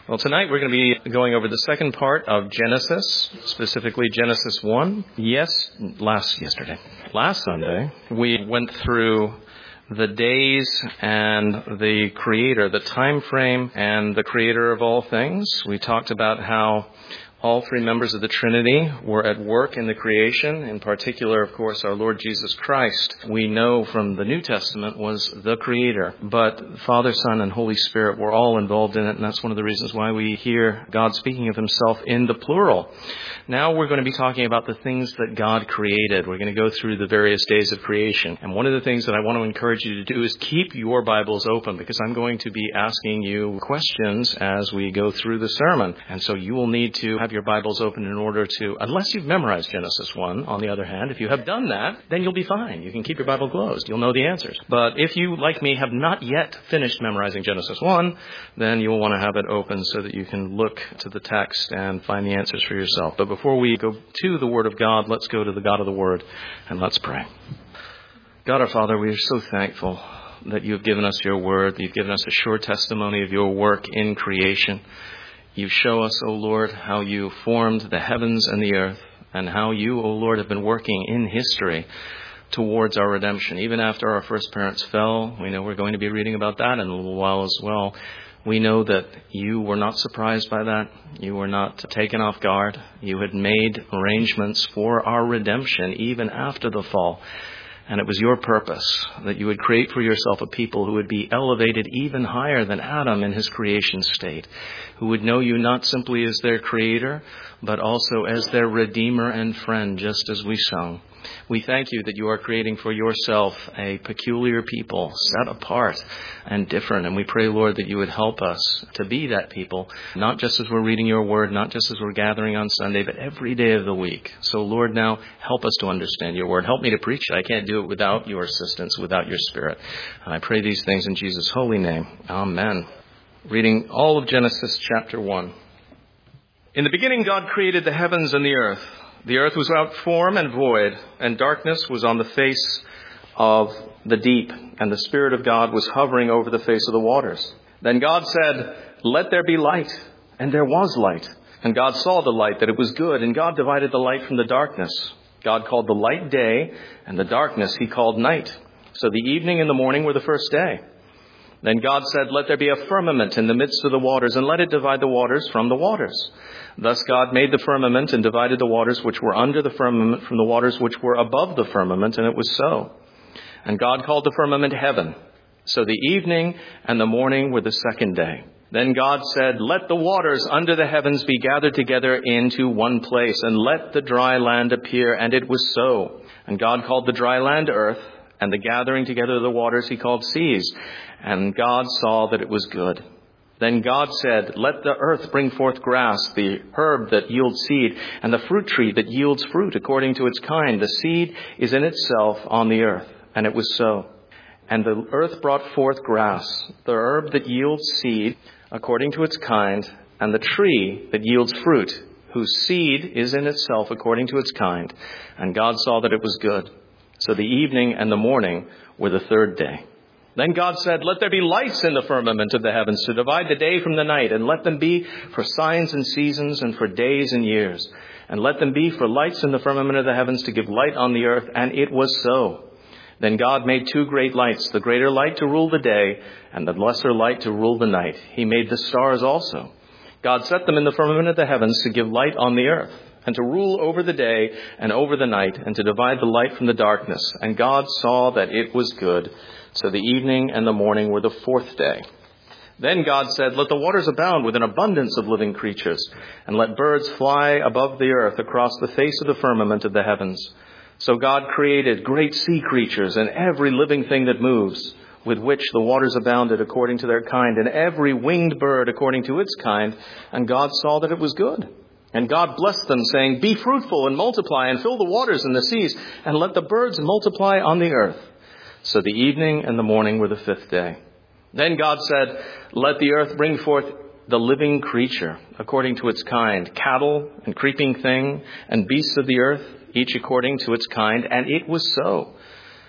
Well, tonight we're going to be going over the second part of Genesis, specifically Genesis 1. Last Sunday, we went through the days and the creator, the time frame and the creator of all things. We talked about how all three members of the Trinity were at work in the creation. In particular, of course, our Lord Jesus Christ, we know from the New Testament, was the Creator. But Father, Son, and Holy Spirit were all involved in it, and that's one of the reasons why we hear God speaking of Himself in the plural. Now we're going to be talking about the things that God created. We're going to go through the various days of creation. And one of the things that I want to encourage you to do is keep your Bibles open, because I'm going to be asking you questions as we go through the sermon. And so you will need to have your Bibles open in order to, unless you've memorized Genesis 1, on the other hand, if you have done that, then you'll be fine. You can keep your Bible closed. You'll know the answers. But if you, like me, have not yet finished memorizing Genesis 1, then you'll want to have it open so that you can look to the text and find the answers for yourself. But before we go to the Word of God, let's go to the God of the Word and let's pray. God our Father, we are so thankful that you have given us your Word, that you've given us a sure testimony of your work in creation. You show us, O Lord, how you formed the heavens and the earth, and how you, O Lord, have been working in history towards our redemption. Even after our first parents fell, we know we're going to be reading about that in a little while as well. We know that you were not surprised by that. You were not taken off guard. You had made arrangements for our redemption even after the fall. And it was your purpose that you would create for yourself a people who would be elevated even higher than Adam in his creation state, who would know you not simply as their creator, but also as their redeemer and friend, just as we sung. We thank you that you are creating for yourself a peculiar people, set apart and different. And we pray, Lord, that you would help us to be that people, not just as we're reading your word, not just as we're gathering on Sunday, but every day of the week. So, Lord, now help us to understand your word. Help me to preach it. I can't do it without your assistance, without your Spirit. And I pray these things in Jesus' holy name. Amen. Reading all of Genesis chapter 1. In the beginning, God created the heavens and the earth. The earth was without form and void, and darkness was on the face of the deep, and the Spirit of God was hovering over the face of the waters. Then God said, "Let there be light," and there was light. And God saw the light, that it was good, and God divided the light from the darkness. God called the light day, and the darkness he called night. So the evening and the morning were the first day. Then God said, "Let there be a firmament in the midst of the waters, and let it divide the waters from the waters." Thus God made the firmament and divided the waters which were under the firmament from the waters which were above the firmament, and it was so. And God called the firmament heaven. So the evening and the morning were the second day. Then God said, "Let the waters under the heavens be gathered together into one place, and let the dry land appear." And it was so. And God called the dry land earth, and the gathering together of the waters he called seas. And God saw that it was good. Then God said, "Let the earth bring forth grass, the herb that yields seed, and the fruit tree that yields fruit according to its kind. The seed is in itself on the earth." And it was so. And the earth brought forth grass, the herb that yields seed according to its kind, and the tree that yields fruit, whose seed is in itself according to its kind. And God saw that it was good. So the evening and the morning were the third day. Then God said, "Let there be lights in the firmament of the heavens to divide the day from the night, and let them be for signs and seasons and for days and years. And let them be for lights in the firmament of the heavens to give light on the earth." And it was so. Then God made two great lights, the greater light to rule the day, and the lesser light to rule the night. He made the stars also. God set them in the firmament of the heavens to give light on the earth, and to rule over the day and over the night, and to divide the light from the darkness. And God saw that it was good. So the evening and the morning were the fourth day. Then God said, "Let the waters abound with an abundance of living creatures, and let birds fly above the earth across the face of the firmament of the heavens." So God created great sea creatures and every living thing that moves, with which the waters abounded according to their kind, and every winged bird according to its kind. And God saw that it was good. And God blessed them, saying, "Be fruitful and multiply, and fill the waters and the seas, and let the birds multiply on the earth." So the evening and the morning were the fifth day. Then God said, "Let the earth bring forth the living creature according to its kind, cattle and creeping thing and beasts of the earth, each according to its kind." And it was so.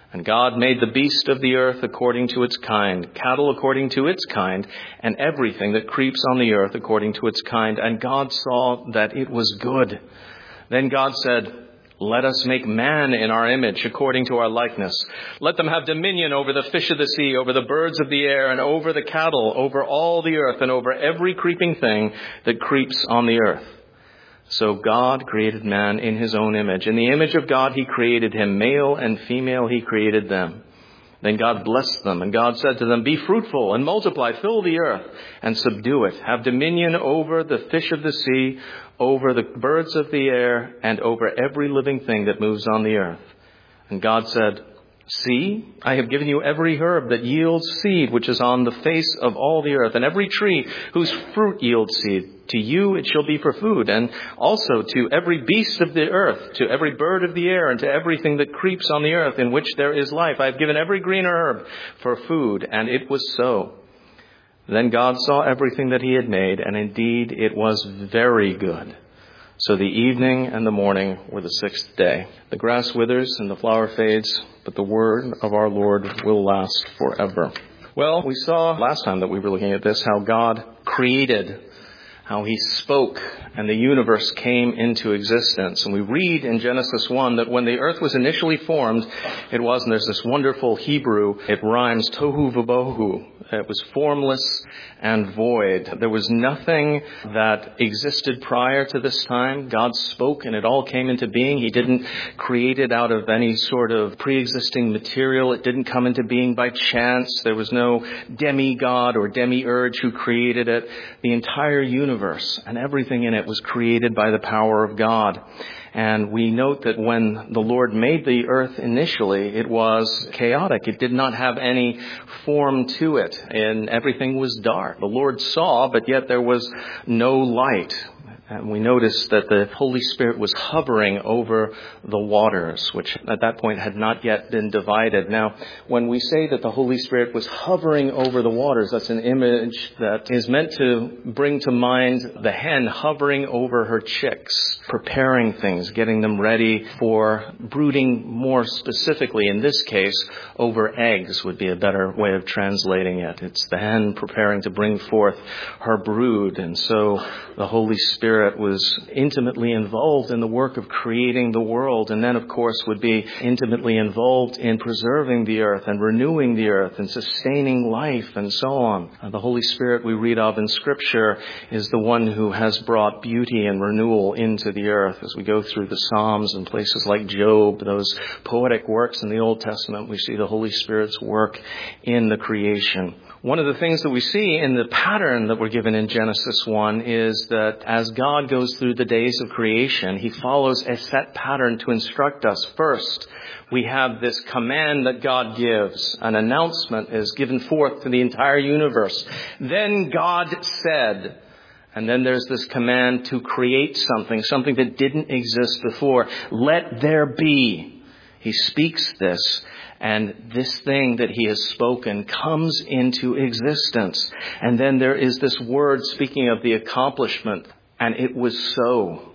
And God made the beast of the earth according to its kind, cattle according to its kind, and everything that creeps on the earth according to its kind. And God saw that it was good. Then God said, let us make man in our image according to our likeness. Let them have dominion over the fish of the sea, over the birds of the air, and over the cattle, over all the earth, and over every creeping thing that creeps on the earth. So God created man in his own image. In the image of God he created him, male and female he created them. Then God blessed them, and God said to them, be fruitful and multiply, fill the earth and subdue it. Have dominion over the fish of the sea, over the birds of the air, and over every living thing that moves on the earth. And God said, see, I have given you every herb that yields seed, which is on the face of all the earth, and every tree whose fruit yields seed. To you it shall be for food, and also to every beast of the earth, to every bird of the air, and to everything that creeps on the earth in which there is life. I have given every green herb for food, and it was so. Then God saw everything that he had made, and indeed it was very good. So the evening and the morning were the sixth day. The grass withers and the flower fades, but the word of our Lord will last forever. Well, we saw last time that we were looking at this, how God created, how he spoke, and the universe came into existence. And we read in Genesis 1 that when the earth was initially formed, it was, and there's this wonderful Hebrew, it rhymes, tohu vabohu. It was formless and void. There was nothing that existed prior to this time. God spoke and it all came into being. He didn't create it out of any sort of pre-existing material. It didn't come into being by chance. There was no demigod or demiurge who created it. The entire universe and everything in it was created by the power of God. And we note that when the Lord made the earth initially, it was chaotic. It did not have any form to it, and everything was dark. The Lord saw, but yet there was no light. And we noticed that the Holy Spirit was hovering over the waters, which at that point had not yet been divided. Now, when we say that the Holy Spirit was hovering over the waters, that's an image that is meant to bring to mind the hen hovering over her chicks, preparing things, getting them ready for brooding. More specifically, in this case, over eggs would be a better way of translating it. It's the hen preparing to bring forth her brood. And so the Holy Spirit was intimately involved in the work of creating the world, and then of course would be intimately involved in preserving the earth and renewing the earth and sustaining life and so on. The Holy Spirit we read of in Scripture is the one who has brought beauty and renewal into the earth. As we go through the Psalms and places like Job, those poetic works in the Old Testament, we see the Holy Spirit's work in the creation. One of the things that we see in the pattern that we're given in Genesis 1 is that as God goes through the days of creation, he follows a set pattern to instruct us. First, we have this command that God gives. An announcement is given forth to the entire universe. Then God said, and then there's this command to create something that didn't exist before. Let there be. He speaks this. And this thing that he has spoken comes into existence. And then there is this word speaking of the accomplishment. And it was so.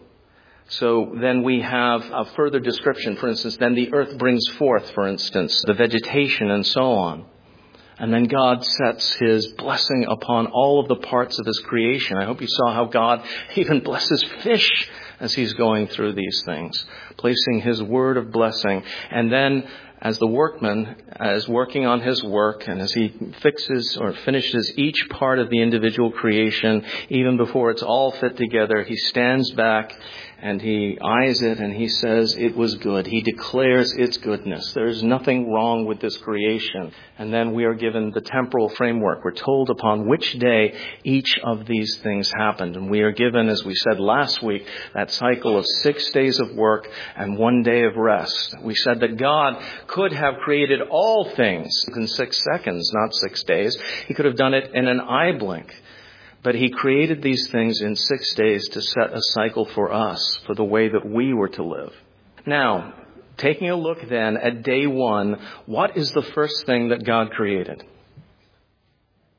So then we have a further description. For instance, then the earth brings forth, for instance, the vegetation and so on. And then God sets his blessing upon all of the parts of his creation. I hope you saw how God even blesses fish as he's going through these things, placing his word of blessing. And then as the workman is working on his work, and as he fixes or finishes each part of the individual creation, even before it's all fit together, he stands back and he eyes it and he says it was good. He declares its goodness. There is nothing wrong with this creation. And then we are given the temporal framework. We're told upon which day each of these things happened. And we are given, as we said last week, that cycle of 6 days of work and 1 day of rest. We said that God could have created all things in 6 seconds, not 6 days. He could have done it in an eye blink. But he created these things in 6 days to set a cycle for us, for the way that we were to live. Now, taking a look then at day 1, what is the first thing that God created?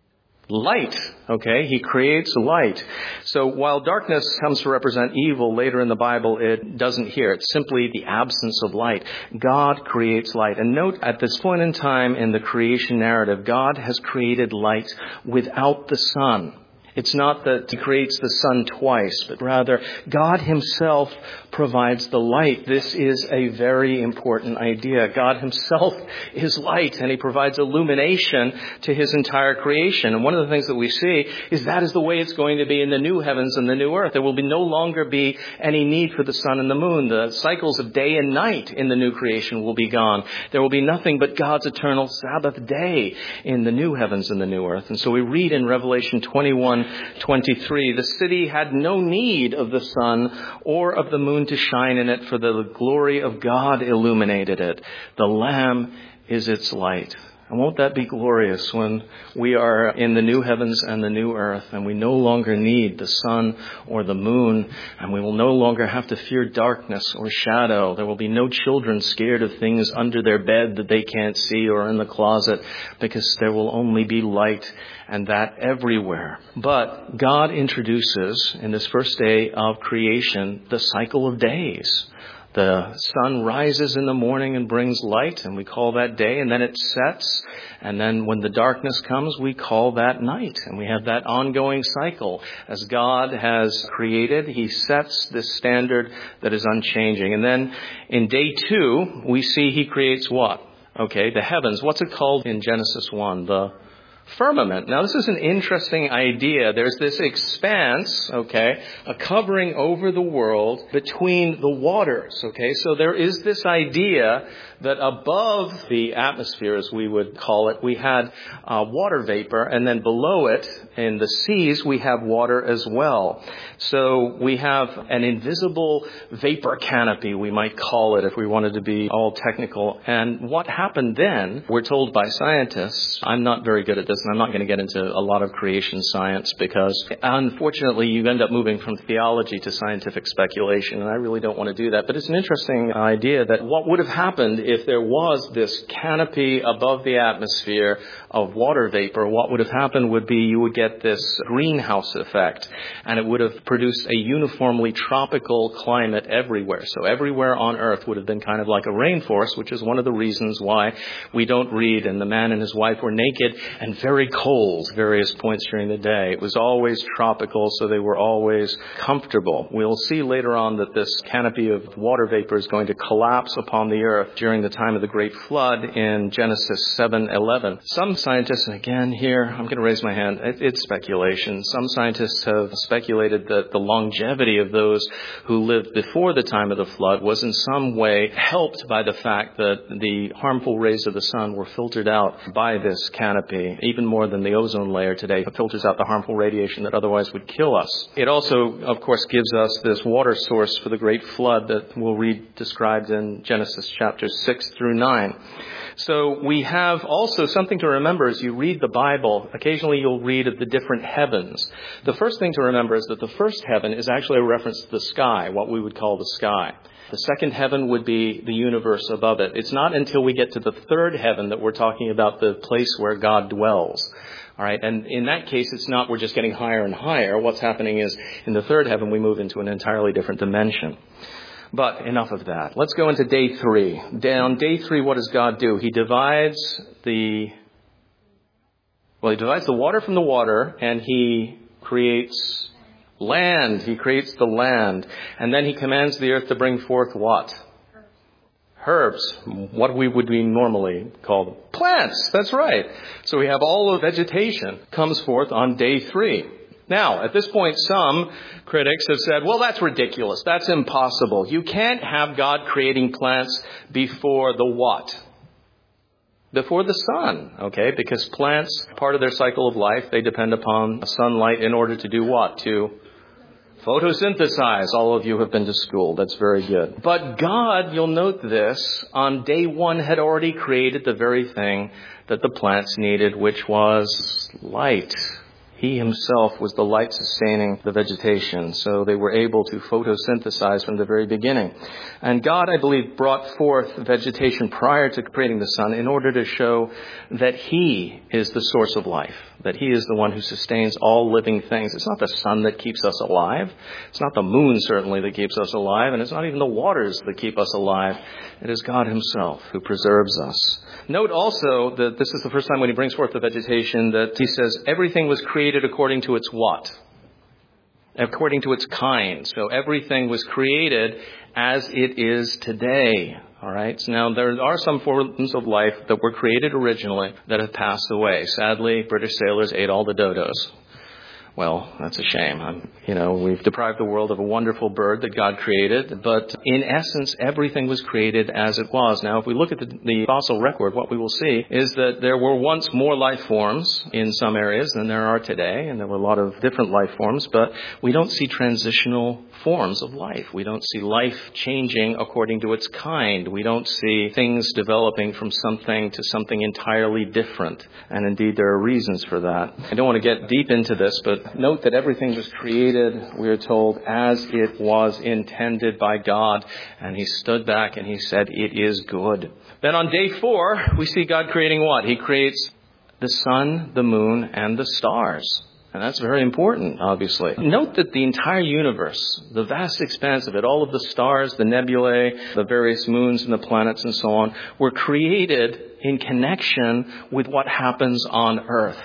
light, okay? He creates light. So while darkness comes to represent evil later in the Bible, it doesn't here. It's simply the absence of light. God creates light. And note, at this point in time in the creation narrative, God has created light without the sun. It's not that he creates the sun twice, but rather God himself provides the light. This is a very important idea. God himself is light, and he provides illumination to his entire creation. And one of the things that we see is that is the way it's going to be in the new heavens and the new earth. There will no longer be any need for the sun and the moon. The cycles of day and night in the new creation will be gone. There will be nothing but God's eternal Sabbath day in the new heavens and the new earth. And so we read in Revelation 21:23, the city had no need of the sun or of the moon to shine in it, for the glory of God illuminated it. The Lamb is its light. And won't that be glorious when we are in the new heavens and the new earth, and we no longer need the sun or the moon, and we will no longer have to fear darkness or shadow. There will be no children scared of things under their bed that they can't see or in the closet, because there will only be light, and that everywhere. But God introduces in this first day of creation the cycle of days. The sun rises in the morning and brings light, and we call that day, and then it sets. And then when the darkness comes, we call that night. And we have that ongoing cycle. As God has created, he sets this standard that is unchanging. And then in day 2, we see he creates what? Okay, the heavens. What's it called in Genesis 1? The firmament. Now, this is an interesting idea. There's this expanse, okay, a covering over the world between the waters, okay? So there is this idea that above the atmosphere, as we would call it, we had water vapor, and then below it, in the seas, we have water as well. So we have an invisible vapor canopy, we might call it, if we wanted to be all technical. And what happened then, we're told by scientists, I'm not very good at this, and I'm not going to get into a lot of creation science, because unfortunately you end up moving from theology to scientific speculation, and I really don't want to do that. But it's an interesting idea that what would have happened if there was this canopy above the atmosphere of water vapor, what would have happened would be you would get this greenhouse effect, and it would have produced a uniformly tropical climate everywhere. So everywhere on earth would have been kind of like a rainforest, which is one of the reasons why we don't read, and the man and his wife were naked and very cold various points during the day. It was always tropical, so they were always comfortable. We'll see later on that this canopy of water vapor is going to collapse upon the earth during the time of the Great Flood in Genesis 7:11. Some scientists, and again here, I'm going to raise my hand, it's speculation. Some scientists have speculated that the longevity of those who lived before the time of the flood was in some way helped by the fact that the harmful rays of the sun were filtered out by this canopy, even more than the ozone layer today. It filters out the harmful radiation that otherwise would kill us. It also, of course, gives us this water source for the Great Flood that we'll read described in Genesis chapters 6 through 9. So we have also something to remember as you read the Bible. Occasionally you'll read of the different heavens. The first thing to remember is that the first heaven is actually a reference to the sky, what we would call the sky. The second heaven would be the universe above it. It's not until we get to the third heaven that we're talking about the place where God dwells. All right, and in that case, it's not we're just getting higher and higher. What's happening is in the third heaven, we move into an entirely different dimension. But enough of that. Let's go into day 3. On day 3, what does God do? He divides the water from the water, and he creates land. He creates the land. And then he commands the earth to bring forth what? Herbs. What we would be normally called plants. That's right. So we have all of vegetation comes forth on day 3. Now, at this point, some critics have said, well, that's ridiculous. That's impossible. You can't have God creating plants before the what? Before the sun, okay? Because plants, part of their cycle of life, they depend upon sunlight in order to do what? To photosynthesize. All of you have been to school. That's very good. But God, you'll note this, on day 1 had already created the very thing that the plants needed, which was light. He himself was the light sustaining the vegetation, so they were able to photosynthesize from the very beginning. And God, I believe, brought forth vegetation prior to creating the sun in order to show that he is the source of life, that he is the one who sustains all living things. It's not the sun that keeps us alive. It's not the moon, certainly, that keeps us alive. And it's not even the waters that keep us alive. It is God himself who preserves us. Note also that this is the first time when he brings forth the vegetation that he says everything was created according to its what? According to its kind. So everything was created as it is today. All right. So now there are some forms of life that were created originally that have passed away. Sadly, British sailors ate all the dodos. Well, that's a shame. We've deprived the world of a wonderful bird that God created, but in essence, everything was created as it was. Now, if we look at the fossil record, what we will see is that there were once more life forms in some areas than there are today, and there were a lot of different life forms, but we don't see transitional forms of life. We don't see life changing according to its kind. We don't see things developing from something to something entirely different. And indeed, there are reasons for that. I don't want to get deep into this, but note that everything was created, we are told, as it was intended by God. And he stood back and he said, it is good. Then on day 4, we see God creating what? He creates the sun, the moon, and the stars. And that's very important, obviously. Note that the entire universe, the vast expanse of it, all of the stars, the nebulae, the various moons and the planets and so on, were created in connection with what happens on Earth.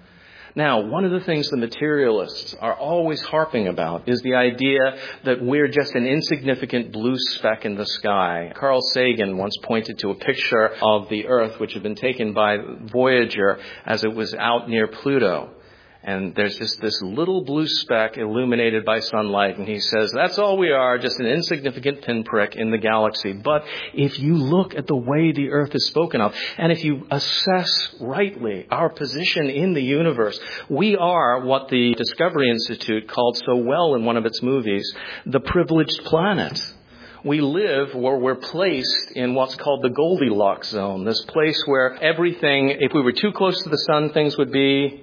Now, one of the things the materialists are always harping about is the idea that we're just an insignificant blue speck in the sky. Carl Sagan once pointed to a picture of the Earth which had been taken by Voyager as it was out near Pluto. And there's just this little blue speck illuminated by sunlight. And he says, that's all we are, just an insignificant pinprick in the galaxy. But if you look at the way the Earth is spoken of, and if you assess rightly our position in the universe, we are what the Discovery Institute called so well in one of its movies, the privileged planet. We live where we're placed in what's called the Goldilocks zone, this place where everything, if we were too close to the sun, things would be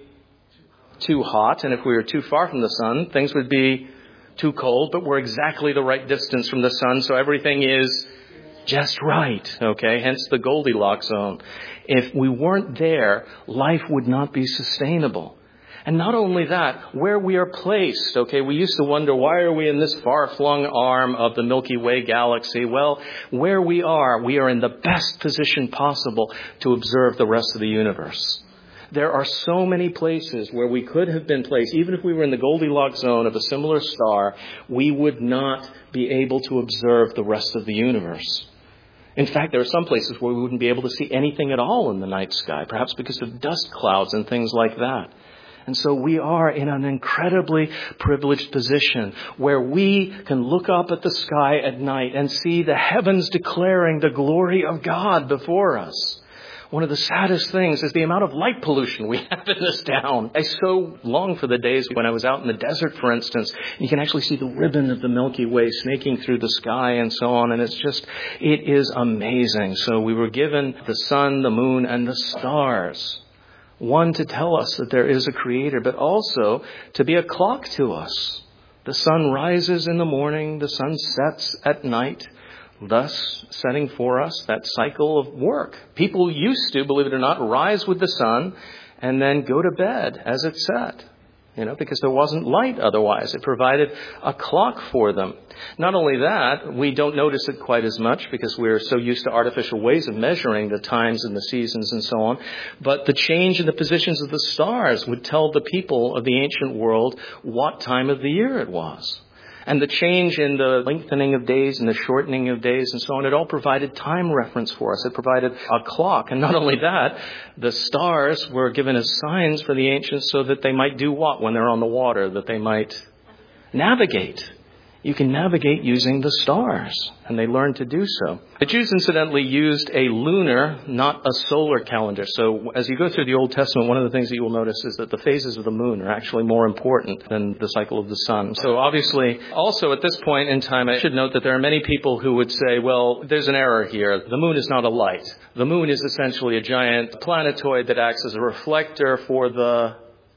too hot, and if we were too far from the sun, things would be too cold, but we're exactly the right distance from the sun, so everything is just right, okay? Hence the Goldilocks zone. If we weren't there, life would not be sustainable. And not only that, where we are placed, okay, we used to wonder, why are we in this far-flung arm of the Milky Way galaxy? Well, where we are in the best position possible to observe the rest of the universe. There are so many places where we could have been placed. Even if we were in the Goldilocks zone of a similar star, we would not be able to observe the rest of the universe. In fact, there are some places where we wouldn't be able to see anything at all in the night sky, perhaps because of dust clouds and things like that. And so we are in an incredibly privileged position where we can look up at the sky at night and see the heavens declaring the glory of God before us. One of the saddest things is the amount of light pollution we have in this town. I so long for the days when I was out in the desert, for instance. You can actually see the ribbon of the Milky Way snaking through the sky and so on. And it is amazing. So we were given the sun, the moon, and the stars. One, to tell us that there is a creator, but also to be a clock to us. The sun rises in the morning, the sun sets at night, thus setting for us that cycle of work. People used to, believe it or not, rise with the sun and then go to bed as it set, because there wasn't light otherwise. It provided a clock for them. Not only that, we don't notice it quite as much because we're so used to artificial ways of measuring the times and the seasons and so on. But the change in the positions of the stars would tell the people of the ancient world what time of the year it was. And the change in the lengthening of days and the shortening of days and so on, it all provided time reference for us. It provided a clock. And not only that, the stars were given as signs for the ancients so that they might do what when they're on the water? That they might navigate. You can navigate using the stars, and they learned to do so. The Jews, incidentally, used a lunar, not a solar calendar. So as you go through the Old Testament, one of the things that you will notice is that the phases of the moon are actually more important than the cycle of the sun. So obviously, also at this point in time, I should note that there are many people who would say, well, there's an error here. The moon is not a light. The moon is essentially a giant planetoid that acts as a reflector for the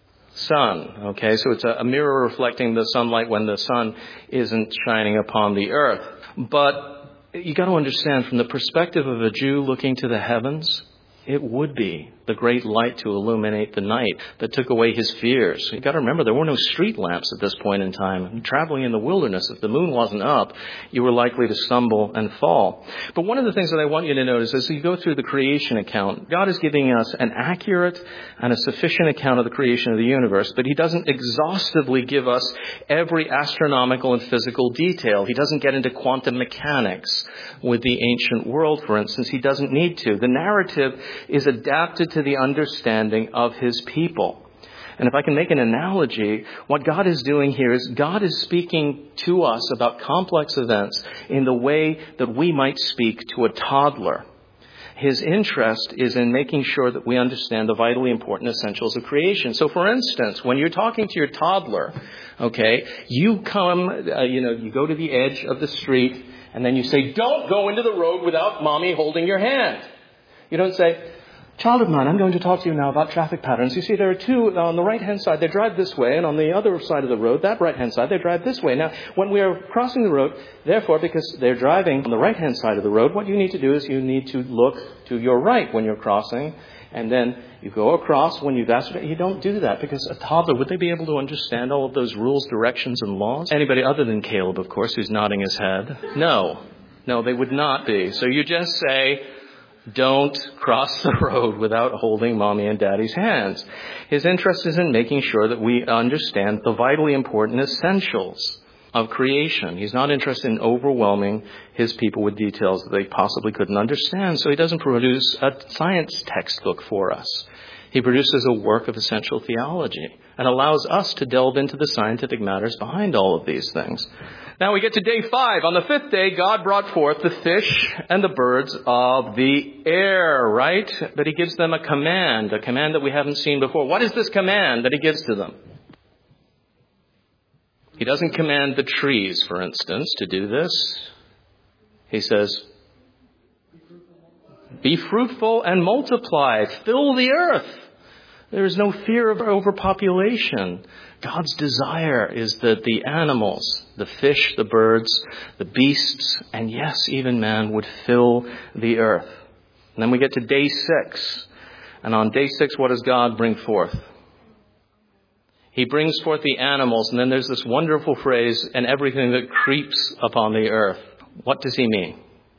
sun. Okay, so it's a mirror reflecting the sunlight when the sun isn't shining upon the earth. But you got to understand, from the perspective of a Jew looking to the heavens, it would be the great light to illuminate the night, that took away his fears. You've got to remember, there were no street lamps at this point in time. Traveling in the wilderness, if the moon wasn't up, you were likely to stumble and fall. But one of the things that I want you to notice as you go through the creation account, God is giving us an accurate and a sufficient account of the creation of the universe, but he doesn't exhaustively give us every astronomical and physical detail. He doesn't get into quantum mechanics with the ancient world, for instance. He doesn't need to. The narrative is adapted to the understanding of his people. And if I can make an analogy, what God is doing here is God is speaking to us about complex events in the way that we might speak to a toddler. His interest is in making sure that we understand the vitally important essentials of creation. So, for instance, when you're talking to your toddler, okay, you come, you go to the edge of the street, and then you say, "Don't go into the road without mommy holding your hand." You don't say, "Child of mine, I'm going to talk to you now about traffic patterns. You see, there are two on the right-hand side, they drive this way, and on the other side of the road, that right-hand side, they drive this way." Now, when we are crossing the road, therefore, because they're driving on the right-hand side of the road, what you need to do is you need to look to your right when you're crossing, and then you go across when you've asked. You don't do that because a toddler, would they be able to understand all of those rules, directions, and laws? Anybody other than Caleb, of course, who's nodding his head. No, they would not be. So you just say, "Don't cross the road without holding mommy and daddy's hands." His interest is in making sure that we understand the vitally important essentials of creation. He's not interested in overwhelming his people with details that they possibly couldn't understand. So he doesn't produce a science textbook for us. He produces a work of essential theology and allows us to delve into the scientific matters behind all of these things. Now we get to day 5. On the 5th day, God brought forth the fish and the birds of the air, right? But he gives them a command that we haven't seen before. What is this command that he gives to them? He doesn't command the trees, for instance, to do this. He says, "Be fruitful and multiply, fill the earth." There is no fear of overpopulation. God's desire is that the animals, the fish, the birds, the beasts, and yes, even man would fill the earth. And then we get to day 6. And on day 6, what does God bring forth? He brings forth the animals, and then there's this wonderful phrase, "and everything that creeps upon the earth." What does he mean?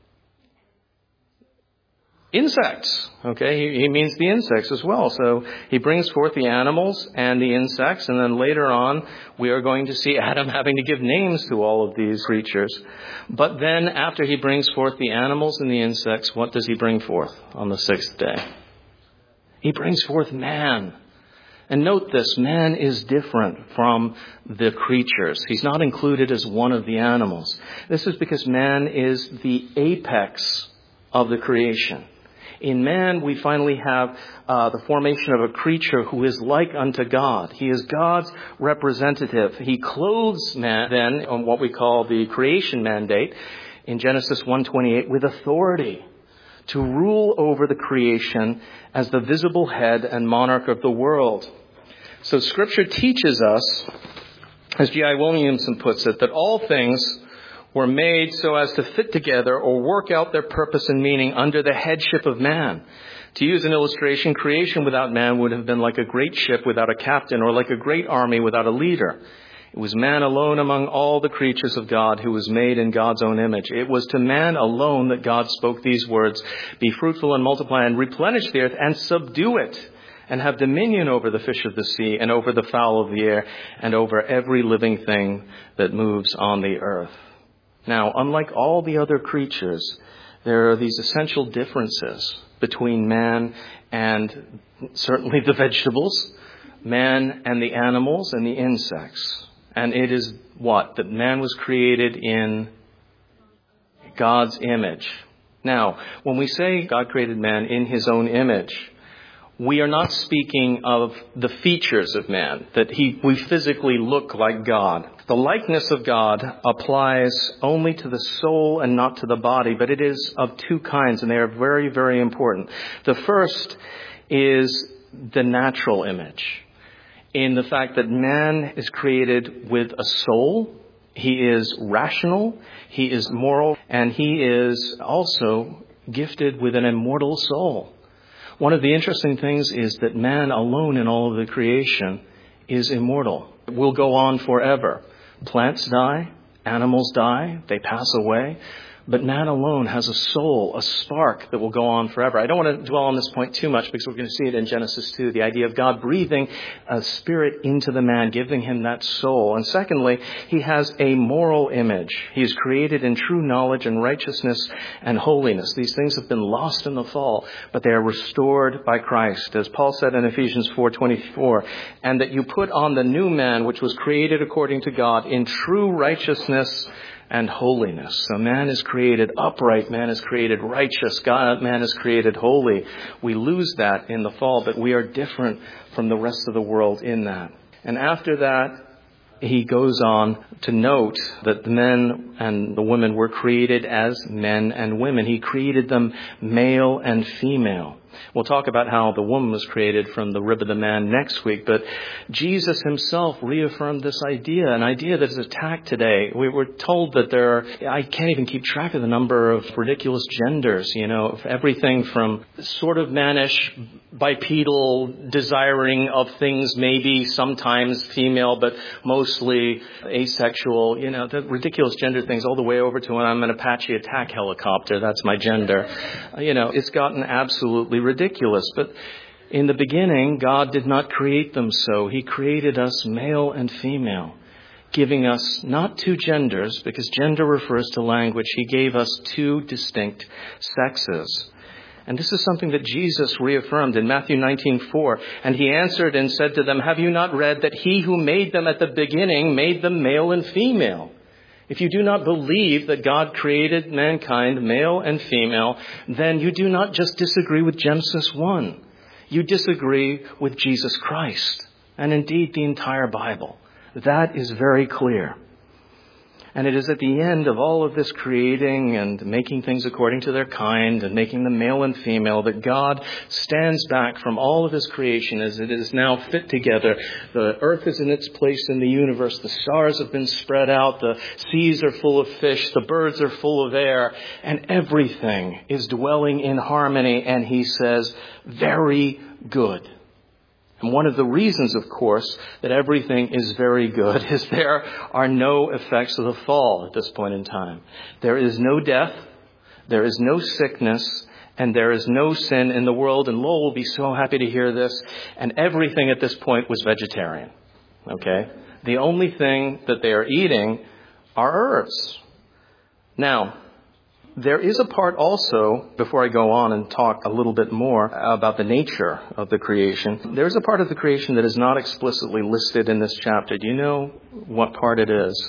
Insects. Okay, he means the insects as well. So he brings forth the animals and the insects, and then later on we are going to see Adam having to give names to all of these creatures. But then after he brings forth the animals and the insects, what does he bring forth on the 6th day? He brings forth man. And note this, man is different from the creatures. He's not included as one of the animals. This is because man is the apex of the creation. In man, we finally have the formation of a creature who is like unto God. He is God's representative. He clothes man then on what we call the creation mandate in Genesis 1:28 with authority to rule over the creation as the visible head and monarch of the world. So Scripture teaches us, as G.I. Williamson puts it, that all things were made so as to fit together or work out their purpose and meaning under the headship of man. To use an illustration, creation without man would have been like a great ship without a captain, or like a great army without a leader. It was man alone among all the creatures of God who was made in God's own image. It was to man alone that God spoke these words, "Be fruitful and multiply and replenish the earth and subdue it, and have dominion over the fish of the sea and over the fowl of the air and over every living thing that moves on the earth." Now, unlike all the other creatures, there are these essential differences between man and certainly the vegetables, man and the animals and the insects. And it is what? That man was created in God's image. Now, when we say God created man in his own image, we are not speaking of the features of man, that we physically look like God. The likeness of God applies only to the soul and not to the body, but it is of two kinds, and they are very, very important. The first is the natural image, in the fact that man is created with a soul. He is rational, he is moral, and he is also gifted with an immortal soul. One of the interesting things is that man alone in all of the creation is immortal. It will go on forever. Plants die, animals die, they pass away. But man alone has a soul, a spark that will go on forever. I don't want to dwell on this point too much because we're going to see it in Genesis 2, the idea of God breathing a spirit into the man, giving him that soul. And secondly, he has a moral image. He is created in true knowledge and righteousness and holiness. These things have been lost in the fall, but they are restored by Christ. As Paul said in Ephesians 4:24, and that you put on the new man, which was created according to God in true righteousness and holiness. So man is created upright, man is created righteous, man is created holy. We lose that in the fall, but we are different from the rest of the world in that. And after that, he goes on to note that the men and the women were created as men and women. He created them male and female. We'll talk about how the woman was created from the rib of the man next week, but Jesus himself reaffirmed this idea, an idea that is attacked today. We were told that I can't even keep track of the number of ridiculous genders, everything from sort of mannish, bipedal, desiring of things, maybe sometimes female, but mostly asexual, the ridiculous gender things, all the way over to when I'm an Apache attack helicopter, that's my gender. It's gotten absolutely ridiculous. But in the beginning, God did not create them so. He created us male and female, giving us not two genders, because gender refers to language. He gave us two distinct sexes. And this is something that Jesus reaffirmed in Matthew 19:4. And he answered and said to them, have you not read that he who made them at the beginning made them male and female? If you do not believe that God created mankind, male and female, then you do not just disagree with Genesis 1. You disagree with Jesus Christ, and indeed the entire Bible. That is very clear. And it is at the end of all of this creating and making things according to their kind and making them male and female that God stands back from all of his creation as it is now fit together. The earth is in its place in the universe. The stars have been spread out. The seas are full of fish. The birds are full of air. And everything is dwelling in harmony. And he says, very good. And one of the reasons, of course, that everything is very good is there are no effects of the fall at this point in time. There is no death, there is no sickness, and there is no sin in the world. And Lowell will be so happy to hear this. And everything at this point was vegetarian. Okay? The only thing that they are eating are herbs. Now, there is a part also, before I go on and talk a little bit more about the nature of the creation, there's a part of the creation that is not explicitly listed in this chapter. Do you know what part it is?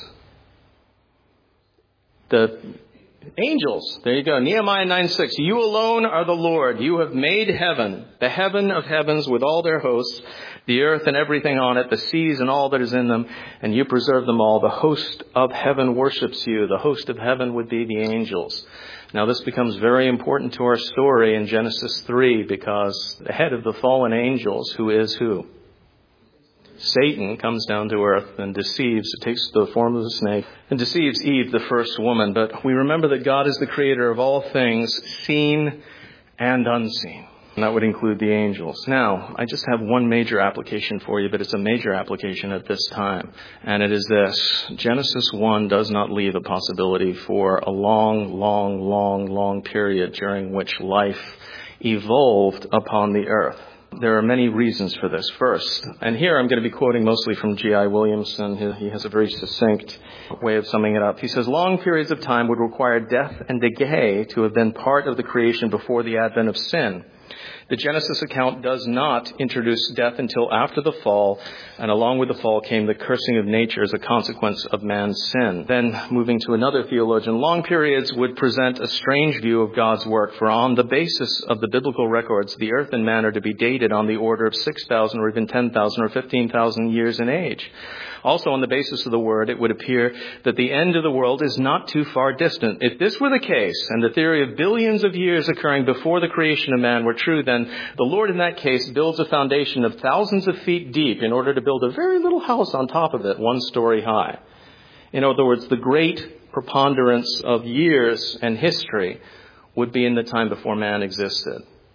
The angels. There you go. Nehemiah 9:6. You alone are the Lord. You have made heaven, the heaven of heavens with all their hosts, the earth and everything on it, the seas and all that is in them, and you preserve them all. The host of heaven worships you. The host of heaven would be the angels. Now this becomes very important to our story in Genesis 3 because the head of the fallen angels, who is who? Satan, comes down to earth and deceives, takes the form of a snake, and deceives Eve, the first woman. But we remember that God is the creator of all things, seen and unseen. And that would include the angels. Now, I just have one major application for you, but it's a major application at this time. And it is this. Genesis 1 does not leave a possibility for a long period during which life evolved upon the earth. There are many reasons for this. First, and here I'm going to be quoting mostly from G.I. Williamson. He has a very succinct way of summing it up. He says, long periods of time would require death and decay to have been part of the creation before the advent of sin. The Genesis account does not introduce death until after the fall, and along with the fall came the cursing of nature as a consequence of man's sin. Then, moving to another theologian, long periods would present a strange view of God's work, for on the basis of the biblical records, the earth and man are to be dated on the order of 6,000 or even 10,000 or 15,000 years in age. Also, on the basis of the word, it would appear that the end of the world is not too far distant. If this were the case, and the theory of billions of years occurring before the creation of man were true, then the Lord in that case builds a foundation of thousands of feet deep in order to build a very little house on top of it, 1 story high. In other words, the great preponderance of years and history would be in the time before man existed.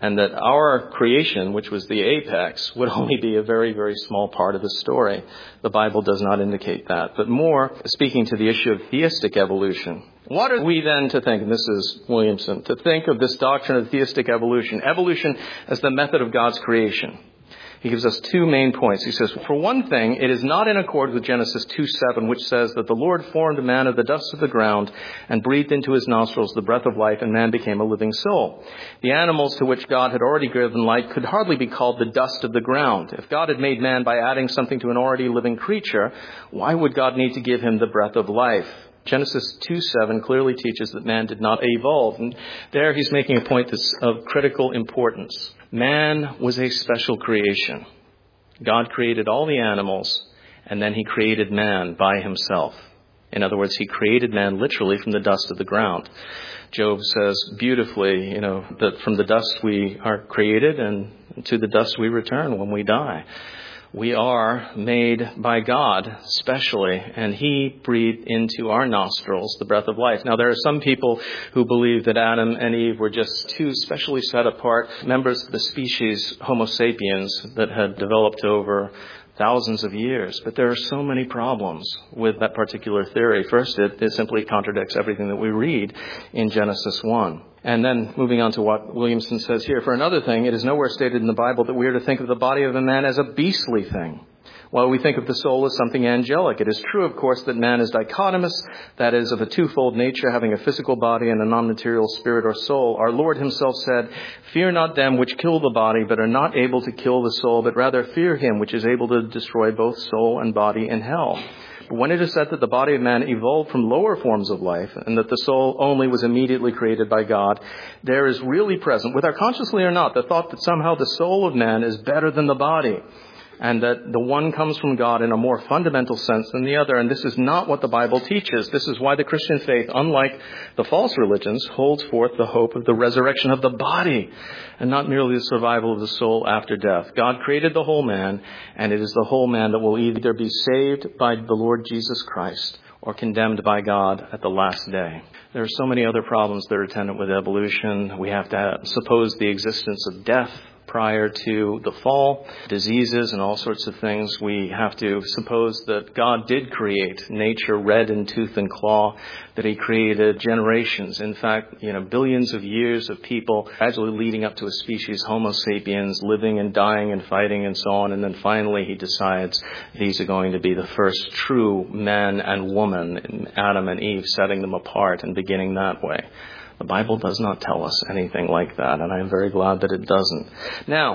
and that our creation, which was the apex, would only be a very, very small part of the story. The Bible does not indicate that. But more, speaking to the issue of theistic evolution, what are we then to think, and this is Williamson, to think of this doctrine of theistic evolution, evolution as the method of God's creation? He gives us two main points. He says, for one thing, it is not in accord with Genesis 2:7, which says that the Lord formed man of the dust of the ground and breathed into his nostrils the breath of life, and man became a living soul. The animals to which God had already given life could hardly be called the dust of the ground. If God had made man by adding something to an already living creature, why would God need to give him the breath of life? Genesis 2:7 clearly teaches that man did not evolve. And there he's making a point that's of critical importance. Man was a special creation. God created all the animals, and then he created man by himself. In other words, he created man literally from the dust of the ground. Job says beautifully, that from the dust we are created, and to the dust we return when we die. We are made by God specially, and he breathed into our nostrils the breath of life. Now, there are some people who believe that Adam and Eve were just two specially set apart members of the species Homo sapiens that had developed over thousands of years. But there are so many problems with that particular theory. First, it simply contradicts everything that we read in Genesis 1. And then moving on to what Williamson says here. For another thing, it is nowhere stated in the Bible that we are to think of the body of a man as a beastly thing, while we think of the soul as something angelic. It is true, of course, that man is dichotomous, that is, of a twofold nature, having a physical body and a non-material spirit or soul. Our Lord himself said, "Fear not them which kill the body, but are not able to kill the soul, but rather fear him which is able to destroy both soul and body in hell." But when it is said that the body of man evolved from lower forms of life, and that the soul only was immediately created by God, there is really present, whether consciously or not, the thought that somehow the soul of man is better than the body, and that the one comes from God in a more fundamental sense than the other. And this is not what the Bible teaches. This is why the Christian faith, unlike the false religions, holds forth the hope of the resurrection of the body and not merely the survival of the soul after death. God created the whole man, and it is the whole man that will either be saved by the Lord Jesus Christ or condemned by God at the last day. There are so many other problems that are attendant with evolution. We have to suppose the existence of death prior to the fall, diseases and all sorts of things. We have to suppose that God did create nature red in tooth and claw, that he created generations. In fact, billions of years of people gradually leading up to a species, Homo sapiens, living and dying and fighting and so on. And then finally he decides these are going to be the first true man and woman, Adam and Eve, setting them apart and beginning that way. The Bible does not tell us anything like that, and I am very glad that it doesn't. Now,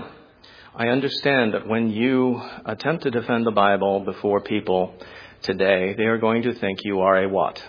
I understand that when you attempt to defend the Bible before people today, they are going to think you are a what?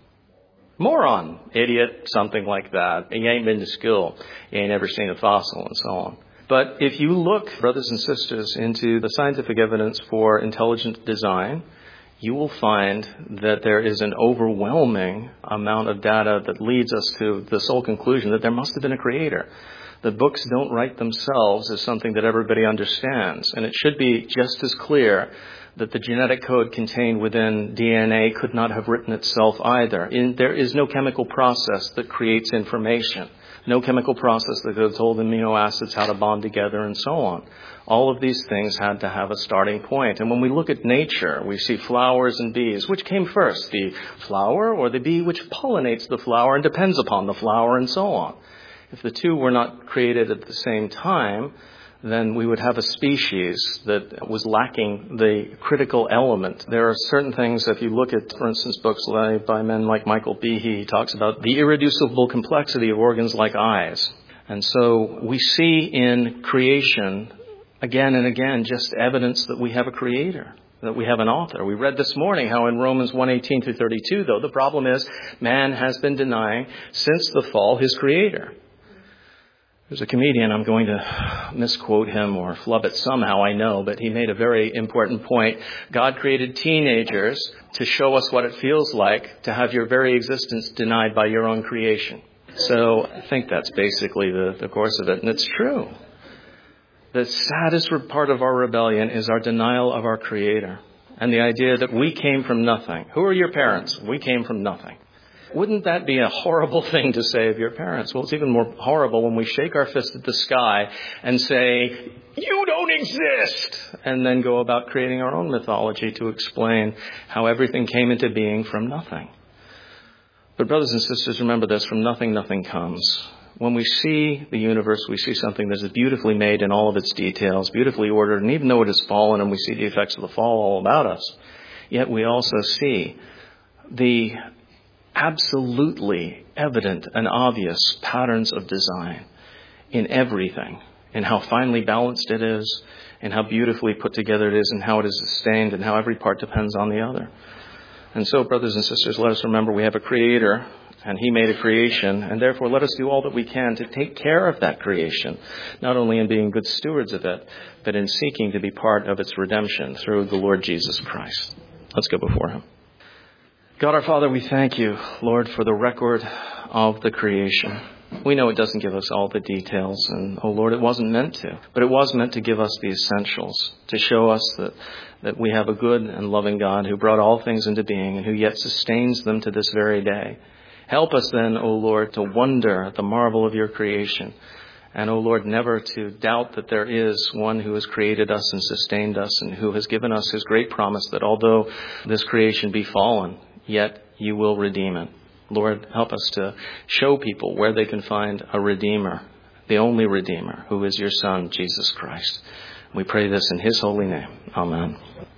Moron, idiot, something like that. You ain't been to school. You ain't ever seen a fossil and so on. But if you look, brothers and sisters, into the scientific evidence for intelligent design, you will find that there is an overwhelming amount of data that leads us to the sole conclusion that there must have been a creator. The books don't write themselves as something that everybody understands. And it should be just as clear that the genetic code contained within DNA could not have written itself either. There is no chemical process that creates information. No chemical process that could have told amino acids how to bond together and so on. All of these things had to have a starting point. And when we look at nature, we see flowers and bees. Which came first, the flower or the bee which pollinates the flower and depends upon the flower and so on? If the two were not created at the same time, then we would have a species that was lacking the critical element. There are certain things, if you look at, for instance, books by men like Michael Behe, he talks about the irreducible complexity of organs like eyes. And so we see in creation, again and again, just evidence that we have a creator, that we have an author. We read this morning how in Romans 1:18 through 32, though, the problem is man has been denying since the fall his creator. There's a comedian, I'm going to misquote him or flub it somehow, I know, but he made a very important point. God created teenagers to show us what it feels like to have your very existence denied by your own creation. So I think that's basically the course of it, and it's true. The saddest part of our rebellion is our denial of our Creator and the idea that we came from nothing. Who are your parents? We came from nothing. Wouldn't that be a horrible thing to say of your parents? Well, it's even more horrible when we shake our fist at the sky and say, you don't exist, and then go about creating our own mythology to explain how everything came into being from nothing. But brothers and sisters, remember this, from nothing, nothing comes. When we see the universe, we see something that is beautifully made in all of its details, beautifully ordered, and even though it has fallen and we see the effects of the fall all about us, yet we also see the absolutely evident and obvious patterns of design in everything, in how finely balanced it is, in how beautifully put together it is, and how it is sustained, and how every part depends on the other. And so, brothers and sisters, let us remember we have a Creator, and He made a creation, and therefore let us do all that we can to take care of that creation, not only in being good stewards of it, but in seeking to be part of its redemption through the Lord Jesus Christ. Let's go before Him. God our Father, we thank you, Lord, for the record of the creation. We know it doesn't give us all the details, and, oh Lord, it wasn't meant to. But it was meant to give us the essentials, to show us that we have a good and loving God who brought all things into being and who yet sustains them to this very day. Help us then, O Lord, to wonder at the marvel of your creation. And, O Lord, never to doubt that there is one who has created us and sustained us and who has given us his great promise that although this creation be fallen, yet you will redeem it. Lord, help us to show people where they can find a Redeemer, the only Redeemer, who is your Son, Jesus Christ. We pray this in His holy name. Amen.